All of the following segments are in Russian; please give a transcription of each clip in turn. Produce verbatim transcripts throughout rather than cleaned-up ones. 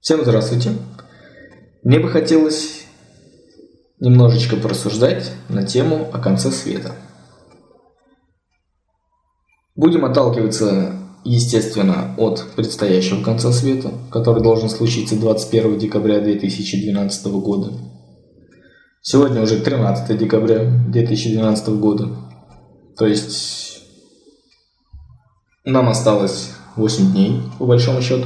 Всем здравствуйте. Мне бы хотелось немножечко порассуждать на тему о конце света. Будем отталкиваться, естественно, от предстоящего конца света, который должен случиться двадцать первого декабря две тысячи двенадцатого года. Сегодня уже тринадцатого декабря две тысячи двенадцатого года. То есть нам осталось восемь дней, по большому счету.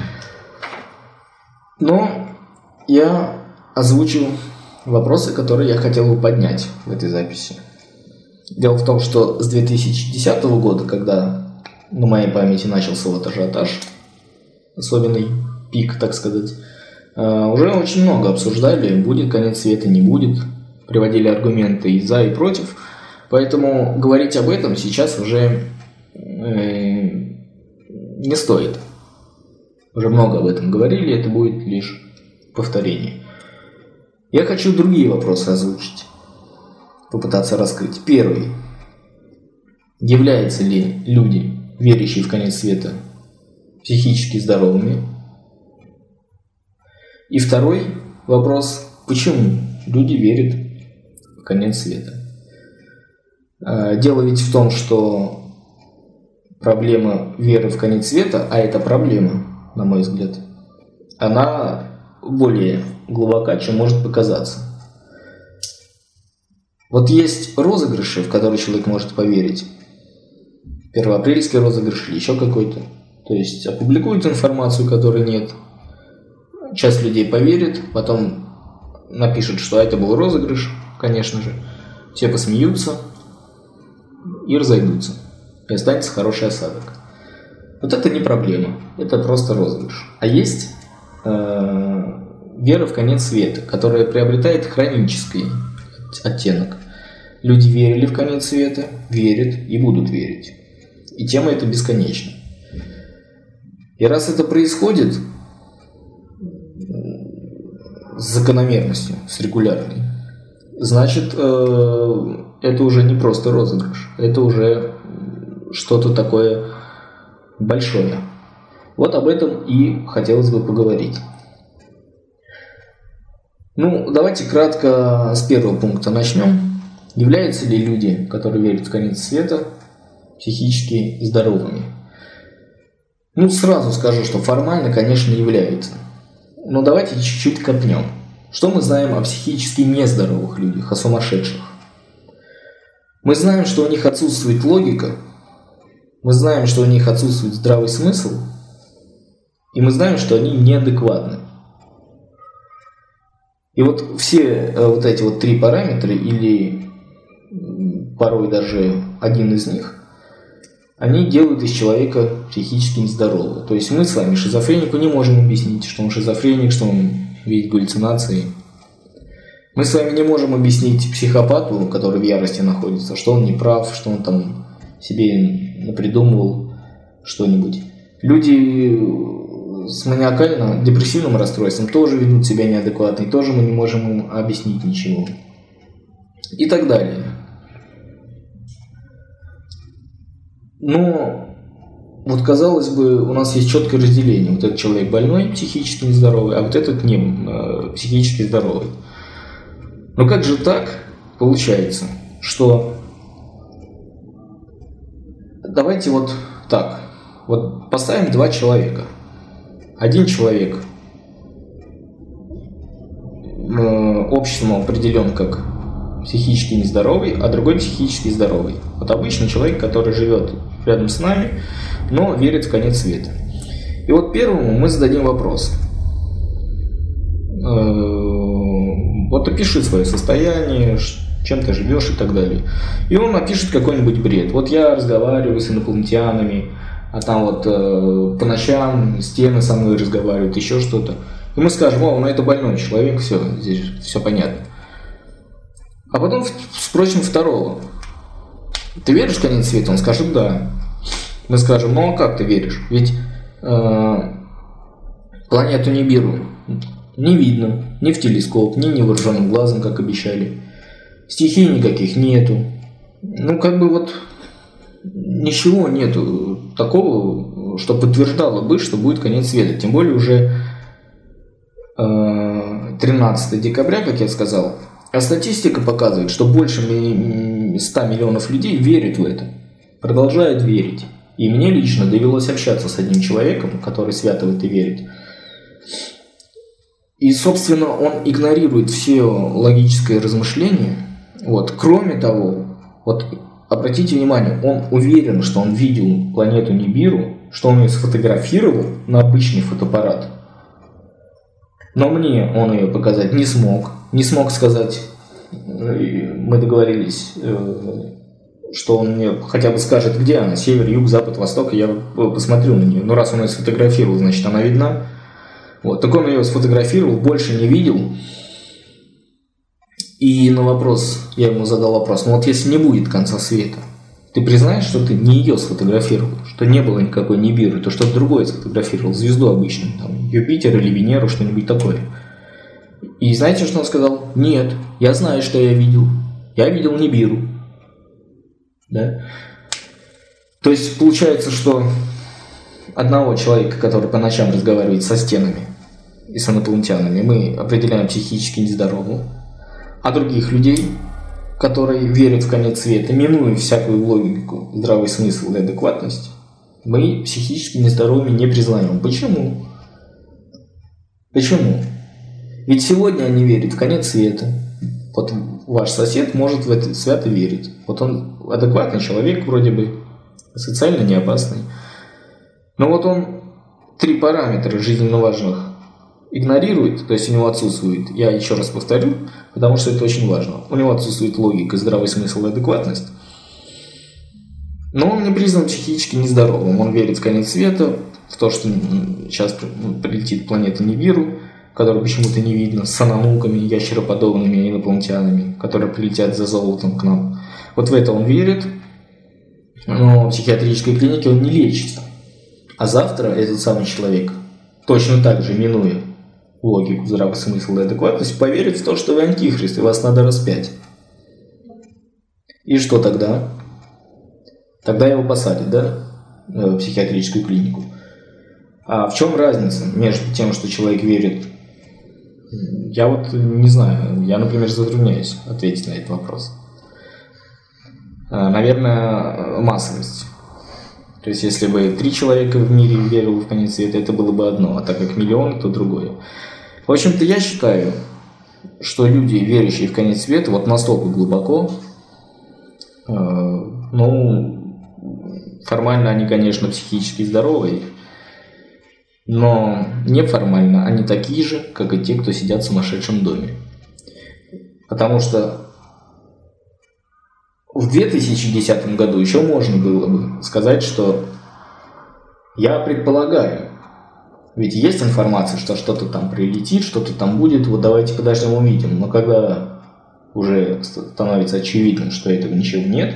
Но я озвучу вопросы, которые я хотел бы поднять в этой записи. Дело в том, что с две тысячи десятого года, когда на моей памяти начался вот ажиотаж, особенный пик, так сказать, уже очень много обсуждали, будет конец света, не будет, приводили аргументы и за, и против, поэтому говорить об этом сейчас уже не стоит. Уже много об этом говорили, это будет лишь повторение. Я хочу другие вопросы озвучить, попытаться раскрыть. Первый. Являются ли люди, верящие в конец света, психически здоровыми? И второй вопрос. Почему люди верят в конец света? Дело ведь в том, что проблема веры в конец света, а это проблема, на мой взгляд, она более глубока, чем может показаться. Вот есть розыгрыши, в которые человек может поверить. Первоапрельский розыгрыш или еще какой-то. То есть опубликуют информацию, которой нет. Часть людей поверит, потом напишут, что это был розыгрыш, конечно же. Все посмеются и разойдутся. И останется хороший осадок. Вот это не проблема, это просто розыгрыш. А есть э, вера в конец света, которая приобретает хронический оттенок. Люди верили в конец света, верят и будут верить. И тема эта бесконечна. И раз это происходит с закономерностью, с регулярной, значит, э, это уже не просто розыгрыш, это уже что-то такое большое. Вот об этом и хотелось бы поговорить. Ну, давайте кратко с первого пункта начнем. Являются ли люди, которые верят в конец света, психически здоровыми? Ну, сразу скажу, что формально, конечно, являются. Но давайте чуть-чуть копнем. Что мы знаем о психически нездоровых людях, о сумасшедших? Мы знаем, что у них отсутствует логика. Мы знаем, что у них отсутствует здравый смысл, и мы знаем, что они неадекватны. И вот все вот эти вот три параметра, или порой даже один из них, они делают из человека психически нездорового. То есть мы с вами шизофренику не можем объяснить, что он шизофреник, что он видит галлюцинации. Мы с вами не можем объяснить психопату, который в ярости находится, что он не прав, что он там себе напридумывал что-нибудь. Люди с маниакально-депрессивным расстройством тоже ведут себя неадекватно, и тоже мы не можем им объяснить ничего. И так далее. Но вот казалось бы, у нас есть четкое разделение. Вот этот человек больной, психически нездоровый, а вот этот не э, психически здоровый. Но как же так получается, что давайте вот так. Вот поставим два человека. Один человек э, обществом определен как психически нездоровый, а другой психически здоровый. Вот обычный человек, который живет рядом с нами, но верит в конец света. И вот первому мы зададим вопрос. Э, вот опиши свое состояние, чем ты живешь и так далее. И он напишет какой-нибудь бред. Вот я разговариваю с инопланетянами, а там вот э, по ночам стены со мной разговаривают, еще что-то. И мы скажем: о, ну это больной человек, все, здесь все понятно. А потом спросим второго: ты веришь в конец света? Он скажет: да. Мы скажем: ну а как ты веришь? Ведь э, планету Нибиру не видно ни в телескоп, ни невооруженным глазом, как обещали. Стихий никаких нету. Ну, как бы вот ничего нету такого, что подтверждало бы, что будет конец света. Тем более уже тринадцатого декабря, как я сказал, а статистика показывает, что больше ста миллионов людей верят в это, продолжают верить. И мне лично довелось общаться с одним человеком, который свято в это верит. И, собственно, он игнорирует все логическое размышление. Вот. Кроме того, вот обратите внимание, он уверен, что он видел планету Нибиру, что он ее сфотографировал на обычный фотоаппарат. Но мне он ее показать не смог. Не смог сказать, мы договорились, что он мне хотя бы скажет, где она, север, юг, запад, восток, и я посмотрю на нее. Ну, раз он ее сфотографировал, значит, она видна. Вот, так он ее сфотографировал, больше не видел. И на вопрос, я ему задал вопрос, ну вот если не будет конца света, ты признаешь, что ты не ее сфотографировал, что не было никакой Нибиры, то что-то другое сфотографировал, звезду обычную, там, Юпитер или Венеру, что-нибудь такое. И знаете, что он сказал? Нет, я знаю, что я видел. Я видел Нибиру. Да? То есть получается, что одного человека, который по ночам разговаривает со стенами и с инопланетянами, мы определяем психически нездоровым, а других людей, которые верят в конец света, минуя всякую логику, здравый смысл и адекватность, мы психически нездоровыми не признаем. Почему? Почему? Ведь сегодня они верят в конец света. Вот ваш сосед может в это свято верить. Вот он адекватный человек, вроде бы, социально не опасный. Но вот он три параметра жизненно важных игнорирует, то есть у него отсутствует, я еще раз повторю, потому что это очень важно, у него отсутствует логика, здравый смысл и адекватность, но он не признан психически нездоровым, он верит в конец света, в то, что сейчас прилетит планета Нибиру, которую почему-то не видно, с аномуками, ящероподобными инопланетянами, которые прилетят за золотом к нам. Вот в это он верит, но в психиатрической клинике он не лечится. А завтра этот самый человек, точно так же, минуя логику, здравый смысл и адекватность, поверит в то, что вы антихрист, и вас надо распять. И что тогда? Тогда его посадят, да, в психиатрическую клинику. А в чем разница между тем, что человек верит? Я вот не знаю, я, например, затрудняюсь ответить на этот вопрос. Наверное, массовость. То есть, если бы три человека в мире верили в конец света, это было бы одно, а так как миллион, то другое. В общем-то, я считаю, что люди, верящие в конец света, вот настолько глубоко, э, ну, формально они, конечно, психически здоровые, но неформально они такие же, как и те, кто сидят в сумасшедшем доме. Потому что в две тысячи десятом году еще можно было бы сказать, что я предполагаю, ведь есть информация, что что-то там прилетит, что-то там будет, вот давайте подождем, увидим. Но когда уже становится очевидно, что этого ничего нет,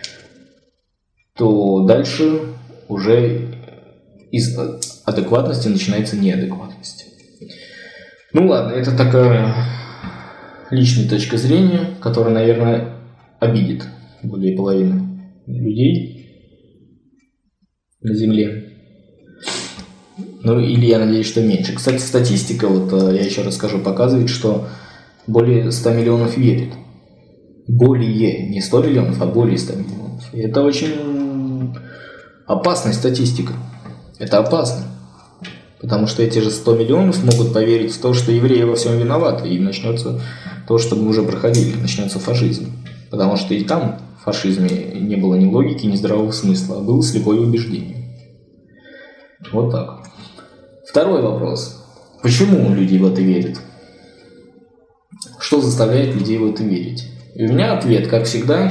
то дальше уже из адекватности начинается неадекватность. Ну ладно, это такая личная точка зрения, которая, наверное, обидит более половины людей на Земле. Ну, или я надеюсь, что меньше. Кстати, статистика, вот я еще расскажу, показывает, что более ста миллионов верит. Более, не сто миллионов, а более ста миллионов. И это очень опасная статистика. Это опасно. Потому что эти же сто миллионов могут поверить в то, что евреи во всем виноваты. И начнется то, что мы уже проходили. Начнется фашизм. Потому что и там в фашизме не было ни логики, ни здравого смысла, а было слепое убеждение. Вот так. Второй вопрос. Почему люди в это верят? Что заставляет людей в это верить? И у меня ответ, как всегда,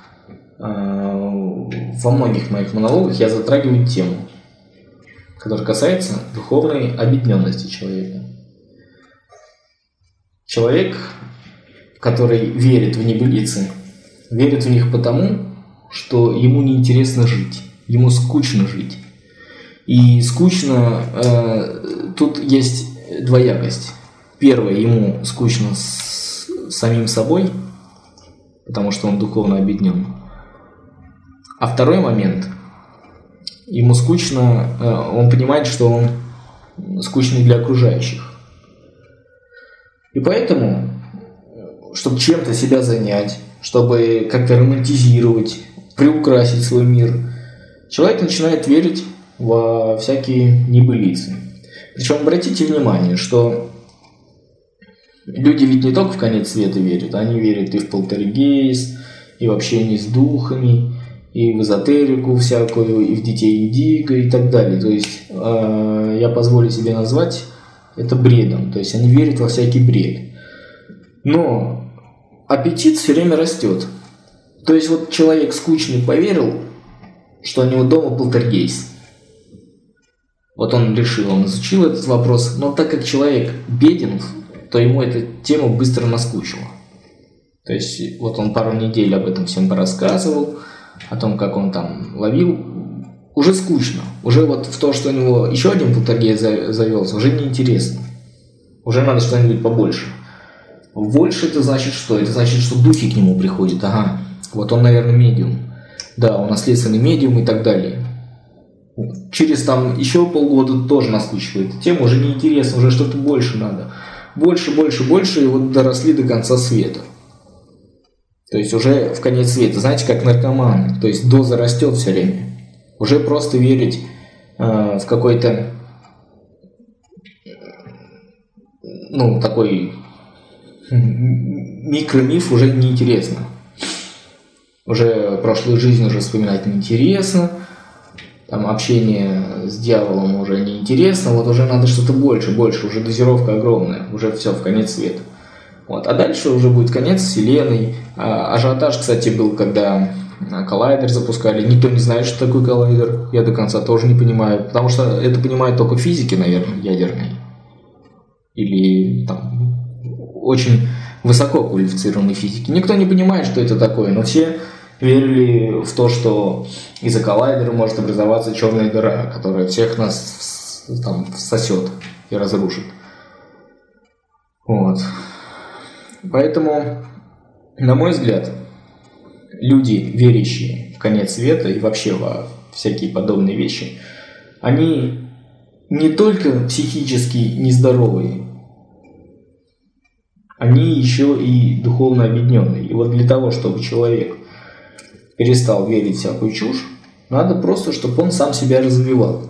во многих моих монологах я затрагиваю тему, которая касается духовной объединенности человека. Человек, который верит в небылицы, верит в них потому, что ему неинтересно жить, ему скучно жить. И скучно, э, тут есть двоякость. Первое, ему скучно с самим собой, потому что он духовно объединен. А второй момент, ему скучно, э, он понимает, что он скучный для окружающих. И поэтому, чтобы чем-то себя занять, чтобы как-то романтизировать, приукрасить свой мир, человек начинает верить во всякие небылицы. Причем обратите внимание, что люди ведь не только в конец света верят, они верят и в полтергейст, и в общение с духами, и в эзотерику всякую, и в детей индиго и так далее. То есть э, я позволю себе назвать это бредом. То есть они верят во всякий бред. Но аппетит все время растет. То есть вот человек скучный поверил, что у него дома полтергейст. Вот он решил, он изучил этот вопрос, но так как человек беден, то ему эта тема быстро наскучила. То есть вот он пару недель об этом всем порассказывал, о том, как он там ловил, уже скучно. Уже вот в то, что у него еще один полтергейст завелся, уже неинтересно. Уже надо что-нибудь побольше. Больше это значит что? Это значит, что духи к нему приходят. Ага, вот он, наверное, медиум. Да, он наследственный медиум и так далее. Через там еще полгода тоже наскучивает. Тема уже неинтересна, уже что-то больше надо. Больше, больше, больше, и вот доросли до конца света. То есть уже в конец света, знаете, как наркоманы. То есть доза растет все время. Уже просто верить э, в какой-то, ну, такой микромиф уже неинтересно. Уже прошлую жизнь уже вспоминать неинтересно. Там общение с дьяволом уже неинтересно. Вот уже надо что-то больше, больше. Уже дозировка огромная. Уже все, в конец света. Вот. А дальше уже будет конец вселенной. А, ажиотаж, кстати, был, когда коллайдер запускали. Никто не знает, что такое коллайдер. Я до конца тоже не понимаю. Потому что это понимают только физики, наверное, ядерные. Или там очень высоко квалифицированные физики. Никто не понимает, что это такое. Но все верили в то, что из-за коллайдера может образоваться черная дыра, которая всех нас там всосет и разрушит. Вот. Поэтому, на мой взгляд, люди, верящие в конец света и вообще во всякие подобные вещи, они не только психически нездоровые, они еще и духовно объединенные. И вот для того, чтобы человек перестал верить в всякую чушь, надо просто, чтобы он сам себя развивал.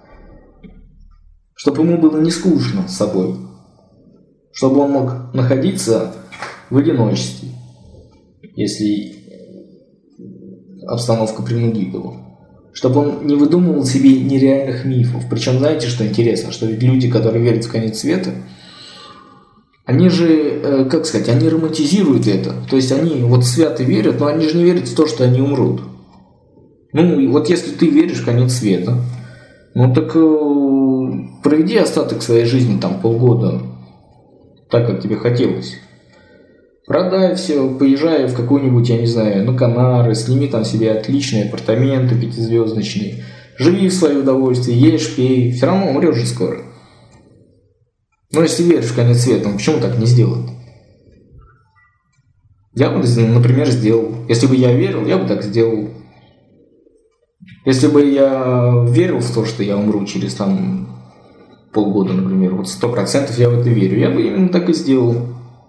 Чтобы ему было не скучно с собой. Чтобы он мог находиться в одиночестве, если обстановка принудит его. Чтобы он не выдумывал себе нереальных мифов. Причем, знаете, что интересно? Что ведь люди, которые верят в конец света, они же, как сказать, они романтизируют это. То есть они вот свято верят, но они же не верят в то, что они умрут. Ну, вот если ты веришь в конец света, ну так э, проведи остаток своей жизни, там, полгода, так, как тебе хотелось. Продай все, поезжай в какую-нибудь, я не знаю, на Канары, сними там себе отличные апартаменты пятизвездочные, живи в свое удовольствие, ешь, пей, все равно умрешь же скоро. Но если веришь в конец света, ну почему так не сделать? Я бы, например, сделал. Если бы я верил, я бы так сделал. Если бы я верил в то, что я умру через там полгода, например, вот сто процентов я в это верю, я бы именно так и сделал.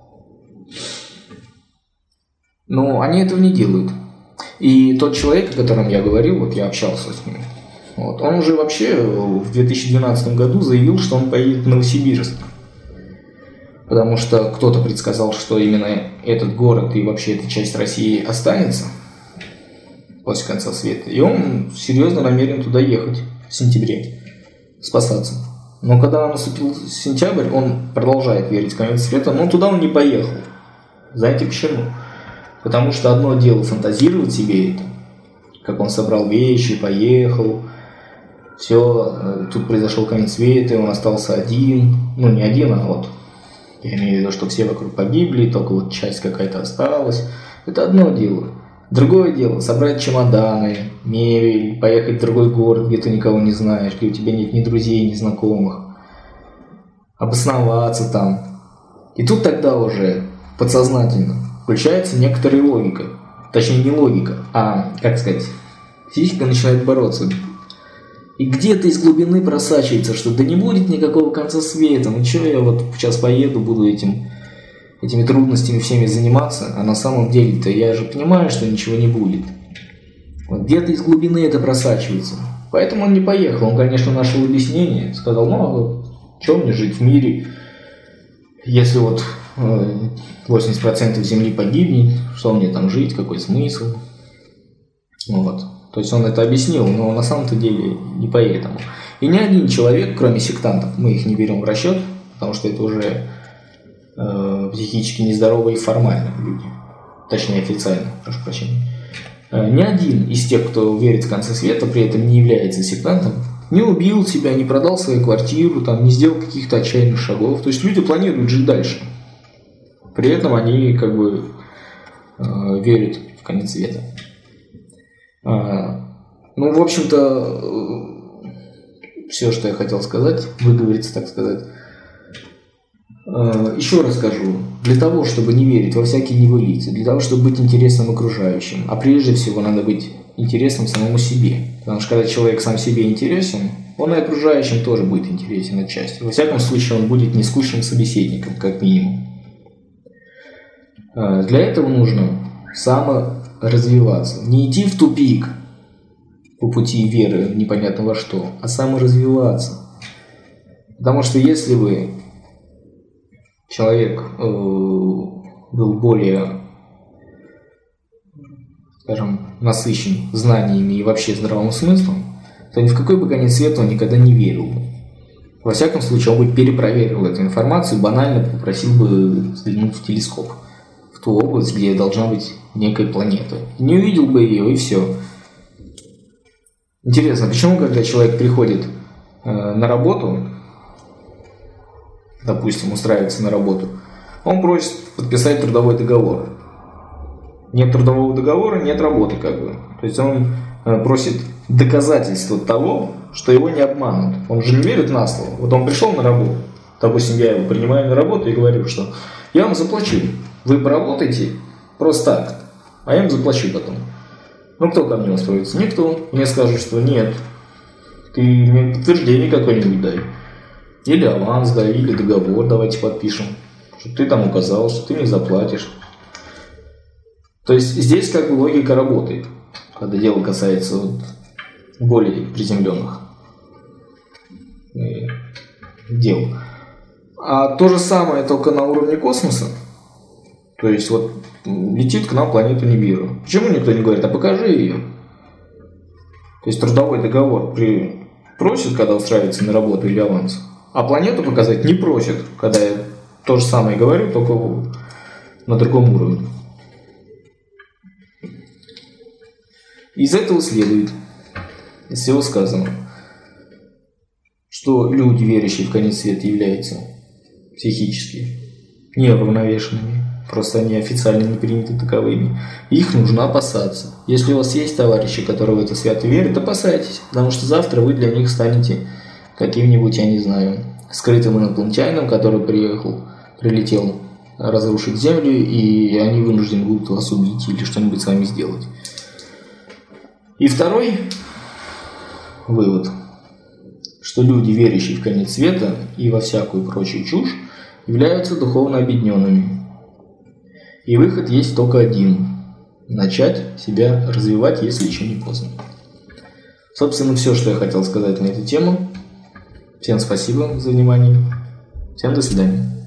Но они этого не делают. И тот человек, о котором я говорил, вот я общался с ним, вот, он уже вообще в две тысячи двенадцатом году заявил, что он поедет в Новосибирск. Потому что кто-то предсказал, что именно этот город и вообще эта часть России останется после конца света. И он серьезно намерен туда ехать в сентябре, спасаться. Но когда наступил сентябрь, он продолжает верить в конец света, но туда он не поехал. Знаете почему? Потому что одно дело фантазировать себе это, как он собрал вещи, поехал, все, тут произошел конец света, и он остался один, ну не один, а вот, я имею в виду, что все вокруг погибли, только вот часть какая-то осталась. Это одно дело. Другое дело, собрать чемоданы, мебель, поехать в другой город, где ты никого не знаешь, где у тебя нет ни друзей, ни знакомых, обосноваться там. И тут тогда уже подсознательно включается некоторая логика. Точнее, не логика, а, как сказать, психика начинает бороться. И где-то из глубины просачивается, что да не будет никакого конца света. Ну что я вот сейчас поеду, буду этим этими трудностями всеми заниматься, а на самом деле-то я же понимаю, что ничего не будет. Вот где-то из глубины это просачивается. Поэтому он не поехал. Он, конечно, нашел объяснение. Сказал, ну, а вот, что мне жить в мире, если вот восемьдесят процентов земли погибнет, что мне там жить, какой смысл? Вот. То есть он это объяснил, но на самом-то деле не поэтому. И ни один человек, кроме сектантов, мы их не берем в расчет, потому что это уже э, психически нездоровые и формальные люди. Точнее, официально, прошу прощения. Э, ни один из тех, кто верит в конце света, при этом не является сектантом, не убил себя, не продал свою квартиру, там, не сделал каких-то отчаянных шагов. То есть люди планируют жить дальше. При этом они как бы э, верят в конец света. А, ну, в общем-то, все, что я хотел сказать, выговориться, так сказать. А, еще раз скажу. Для того, чтобы не верить во всякие небылицы, для того, чтобы быть интересным окружающим, а прежде всего надо быть интересным самому себе. Потому что когда человек сам себе интересен, он и окружающим тоже будет интересен отчасти. Во всяком случае, он будет не скучным собеседником, как минимум. А, для этого нужно саморазвиваться. Не идти в тупик по пути веры непонятно во что, а саморазвиваться. Потому что если бы человек э, был более, скажем, насыщен знаниями и вообще здравым смыслом, то ни в какой бы конец света он никогда не верил бы. Во всяком случае, он бы перепроверил эту информацию, банально попросил бы взглянуть в телескоп, в ту область, где должна быть некая планета. Не увидел бы ее, и все. Интересно, почему, когда человек приходит э, на работу, допустим, устраивается на работу, он просит подписать трудовой договор. Нет трудового договора, нет работы, как бы. То есть он э, просит доказательства того, что его не обманут. Он же не верит на слово. Вот он пришел на работу, допустим, я его принимаю на работу и говорю, что я вам заплачу, вы поработаете просто так, а я им заплачу потом. Ну, кто ко мне устроится? Никто. Мне скажут, что нет, ты мне подтверждение какое-нибудь дай. Или аванс дай, или договор давайте подпишем, что ты там указал, что ты мне заплатишь. То есть здесь как бы логика работает, когда дело касается вот более приземленных дел. А то же самое только на уровне космоса. То есть вот летит к нам планета Нибиру. Почему никто не говорит, а покажи ее? То есть трудовой договор при... просит, когда устраивается на работу или аванс, а планету показать не просит, когда я то же самое говорю, только на другом уровне. Из этого следует, из всего сказанного, что люди, верящие в конец света, являются психически неуравновешенными. Просто они официально не приняты таковыми. Их нужно опасаться. Если у вас есть товарищи, которые в это свято верят, опасайтесь, потому что завтра вы для них станете каким-нибудь, я не знаю, скрытым инопланетянином, который приехал, прилетел разрушить Землю, и они вынуждены будут вас убить или что-нибудь с вами сделать. И второй вывод, что люди, верящие в конец света и во всякую прочую чушь, являются духовно обедненными. И выход есть только один – начать себя развивать, если еще не поздно. Собственно, все, что я хотел сказать на эту тему. Всем спасибо за внимание. Всем до свидания.